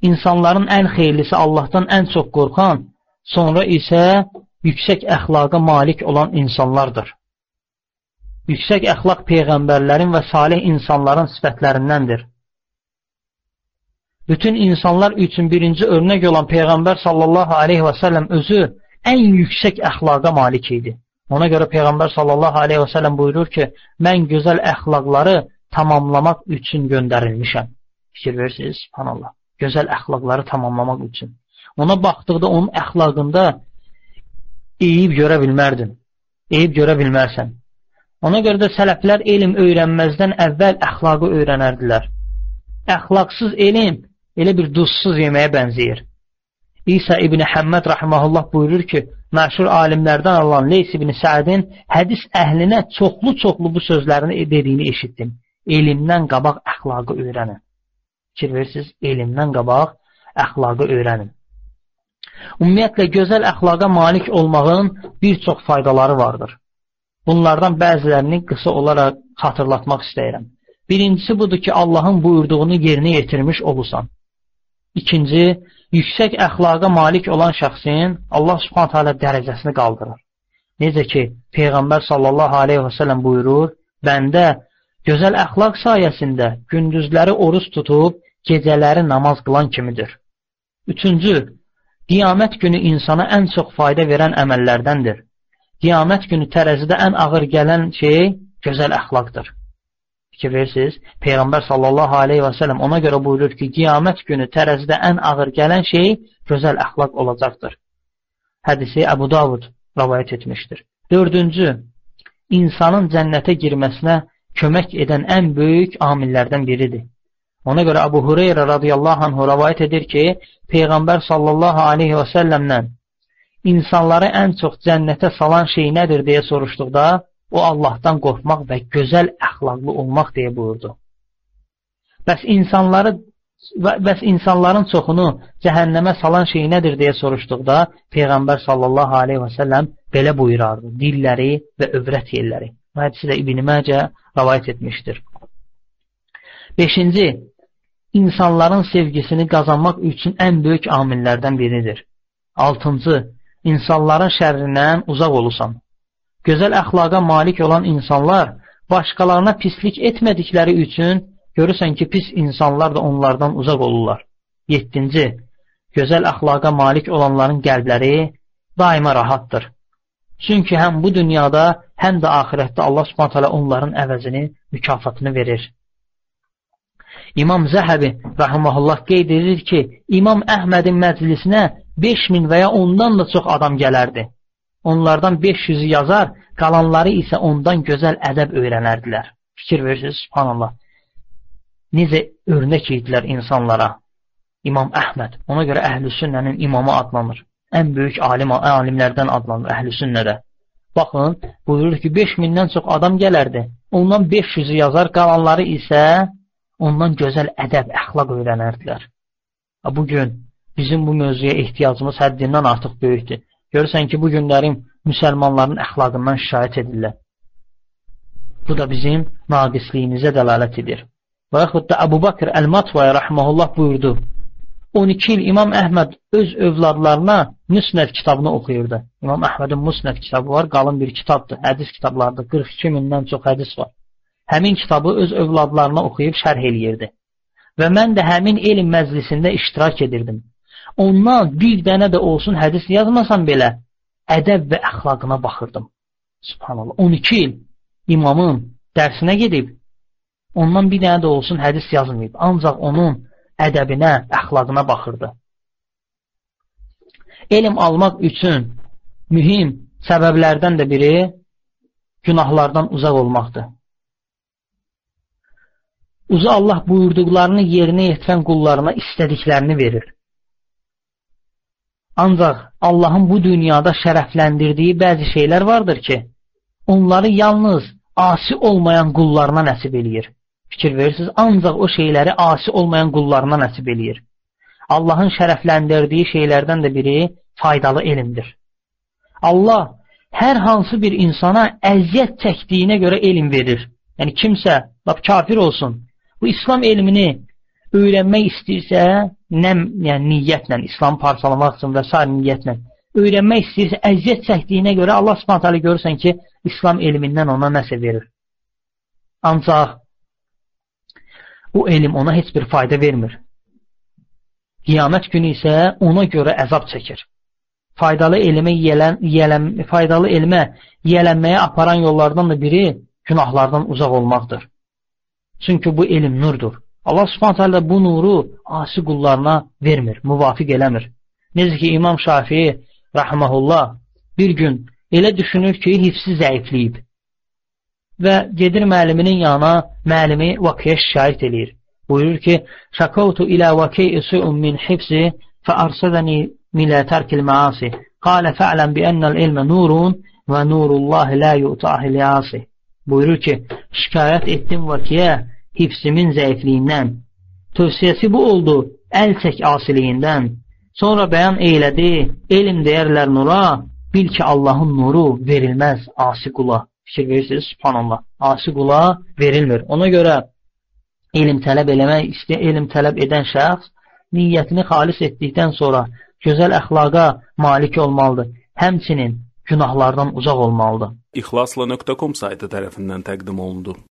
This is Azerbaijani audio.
İnsanların ən xeyirlisi Allahdan ən çox qorxan, sonra isə yüksək əxlaqa malik olan insanlardır. Yüksək əxlaq peyğəmbərlərin və salih insanların sifətlərindəndir. Bütün insanlar üçün birinci örnək olan Peyğəmbər sallallahu aleyhi və səlləm özü ən yüksək əxlaqa malik idi. Ona görə Peyğəmbər sallallahu aleyhi və səlləm buyurur ki, mən gözəl əxlaqları tamamlamaq üçün göndərilmişəm. Fikir verirsiniz, subhanallah. Gözəl əxlaqları tamamlamaq üçün. Ona baxdıqda onun əxlaqında eyib görə bilmərdin. Eyib görə bilmərsən. Ona görə də sələflər elm öyrənməzdən əvvəl əxlaqı öyrənərdilər. Əxlaqsız elm elə bir duzsuz yeməyə bənzəyir. İsa ibn Həmməd rahiməhullah buyurur ki, məşhur alimlərdən olan Leys ibn Səədin hədis əhlinə çoxlu bu sözlərini dediyini eşitdim. Elmdən qabaq əxlaqı öyrənin. Fikir verirsiniz, elmdən qabaq əxlaqı öyrənin. Ümumiyyətlə, gözəl əxlaqa malik olmağın bir çox faydaları vardır. Bunlardan bəzilərini qısa olaraq xatırlatmaq istəyirəm. Birincisi budur ki, Allahın buyurduğunu yerinə yetirmiş olursan. İkinci, yüksək əxlaqa malik olan şəxsin Allah subhanət hələ dərəcəsini qaldırır. Necə ki, Peyğəmbər sallallahu aleyhi və səlləm buyurur, bəndə gözəl əxlaq sayəsində gündüzləri oruç tutub, gecələri namaz qılan kimidir. Üçüncü, qiyamət günü insana ən çox fayda verən əməllərdəndir. Qiyamət günü tərəzidə ən ağır gələn şey gözəl əxlaqdır. Fikir verirsiniz, Peyğəmbər sallallahu aleyhi və səlləm ona görə buyurur ki, qiyamət günü tərəzidə ən ağır gələn şey gözəl əxlaq olacaqdır. Hədisi Əbu Davud rəvayət etmişdir. Dördüncü, insanın cənnətə girməsinə kömək edən ən böyük amillərdən biridir. Ona görə Əbu Hüreyrə radiyallahu anhu rəvayət edir ki, Peyğəmbər sallallahu aleyhi və səlləmdən insanları ən çox cənnətə salan şey nədir deyə soruşduqda, o Allahdan qorxmaq və gözəl əxlaqlı olmaq deyə buyurdu. Bəs insanların çoxunu cəhənnəmə salan şey nədir deyə soruşduqda, Peyğəmbər sallallahu aleyhi və səlləm belə buyurardı, dilləri və övrət yerləri. Bu hədisi də İbn Məcə rəvayət etmişdir. Beşinci, insanların sevgisini qazanmaq üçün ən böyük amillərdən biridir. Altıncı, insanların şərrindən uzaq olursan. Gözəl əxlaqa malik olan insanlar başqalarına pislik etmədikləri üçün görürsən ki, pis insanlar da onlardan uzaq olurlar. Yeddinci, gözəl əxlaqa malik olanların qəlbləri daima rahatdır. Çünki həm bu dünyada, həm də axirətdə Allah subhanət hələ onların əvəzini, mükafatını verir. İmam Zəhəbi rahiməhullah qeyd edir ki, İmam Əhmədin məclisinə 5000 və ya ondan da çox adam gələrdi. Onlardan 500'ü yazar, qalanları isə ondan gözəl ədəb öyrənərdilər. Fikir verirsiniz, subhanallah. Necə örnək idilər insanlara? İmam Əhməd, ona görə Əhl-i Sünnənin imamı adlanır. Ən böyük alimlərdən adlanır Əhl-i Sünnədə. Baxın, buyurur ki, 5000'dən çox adam gələrdi. Ondan 500'ü yazar, qalanları isə ondan gözəl ədəb, əxlaq öyrənərdilər. Bugün bizim bu mövzuya ehtiyacımız həddindən artıq böyükdür. Görürsən ki, bu günlərin müsəlmanların əxlaqından şikayət edirlər. Bu da bizim naqisliyimizə dəlalət edir. Və yaxud da Əbu Bakr Əl-Matvaya rahiməhullah buyurdu. 12 il İmam Əhməd öz övladlarına Müsnəd kitabını oxuyurdu. İmam Əhmədin Müsnəd kitabı var, qalın bir kitabdır, hədis kitablarında 42.000'dən çox hədis var. Həmin kitabı öz övladlarına oxuyub şərh eləyirdi. Və mən də həmin elm məclisində iştirak edirdim. Ondan bir dənə də olsun hədis yazmasam belə, ədəb və əxlaqına baxırdım. Subhanallah, 12 il imamın dərsinə gedib, ondan bir dənə də olsun hədis yazmayıb. Ancaq onun ədəbinə, əxlaqına baxırdı. Elm almaq üçün mühüm səbəblərdən də biri günahlardan uzaq olmaqdır. Uca Allah buyurduqlarını yerinə yetirən qullarına istədiklərini verir. Ancaq Allahın bu dünyada şərəfləndirdiyi bəzi şeylər vardır ki, onları yalnız asi olmayan qullarına nəsib eləyir. Fikir verirsiniz, ancaq o şeyləri asi olmayan qullarına nəsib eləyir. Allahın şərəfləndirdiyi şeylərdən də biri faydalı elmdir. Allah hər hansı bir insana əziyyət çəkdiyinə görə elm verir. Yəni kimsə, kafir olsun, bu İslam elmini öyrənmək istəyirsə, yəni niyyətlə, İslam parçalamaq üçün və s. niyyətlə öyrənmək istəyirsə, əziyyət çəkdiyinə görə Allah Subhanahu taala görürsən ki, İslam elmindən ona nəsə verir. Ancaq bu elm ona heç bir fayda vermir. Qiyamət günü isə ona görə əzab çəkir. Faydalı elmə yiyələnməyə aparan yollardan da biri günahlardan uzaq olmaqdır. Çünki bu elm nurdur. Allah Subhanahu taala bu nuru asi qullarına vermir, müvafiq eləmir. Necə ki, İmam Şafii rahmehullah bir gün elə düşünür ki, hifzi zəifləyib və gedir müəlliminin yanına, müəllimi Vakiyə şikayət eləyir. Buyurur ki, şakavtu ilə Vakiyə su'un min hifzi fəarsadəni milə tərkil məasi qalə fə'ləm bi'ennəl ilmə nurun və nurullahi lə yu'tahi liyasi. Buyurur ki, şikayət etdim Vakiyə hifzimin zəifliyindən. Tövsiyəsi bu oldu, əl çək asiliyindən. Sonra bəyan eylədi, elm deyərlər nura, bil ki, Allahın nuru verilməz asi qula. Fikir verirsiniz, subhanallah. Asi qula verilmir. Ona görə elm tələb edən şəxs niyyətini xalis etdikdən sonra gözəl əxlaqa malik olmalıdır. Həmçinin günahlardan uzaq olmalıdır. İxlasla.com saytı tərəfindən təqdim olundu.